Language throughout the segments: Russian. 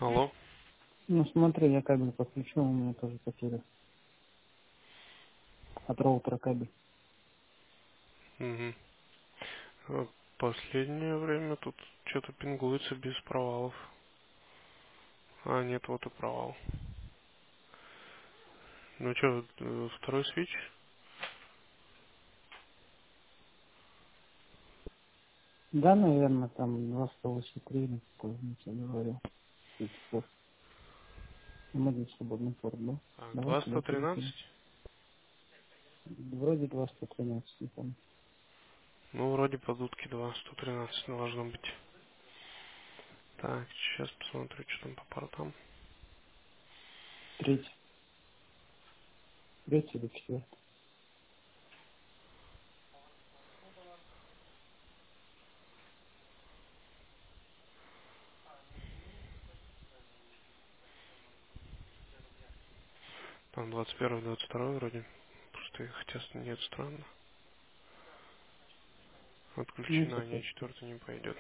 Алло. Ну смотри, я кабель подключил, у меня тоже потеря. От роутера кабель. Угу. Последнее время тут что-то пингуется без провалов. А, нет, вот и провал. Ну что, второй свич? Да, наверное, там 283 или какой я тебе говорил. Чуть позже. Один свободный порт, да? Так, Давай туда перекинем. 213. Вроде 213, не помню. Ну, вроде под утки 213 должно быть. Так, сейчас посмотрю, что там по портам. Третий. Третий или четвертый. Там 21, 22 вроде. Пустые, хотя нет, странно. Ну, Отключена, не, сейчас. четвертый не пойдет.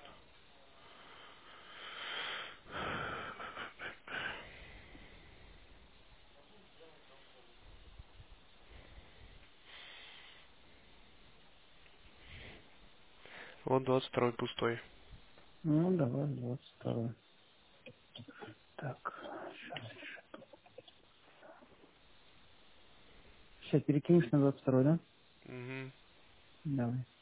Вот 22 пустой. Ну, давай 22. Так, сейчас. Сейчас перекинешь на 22, да? Угу. Давай.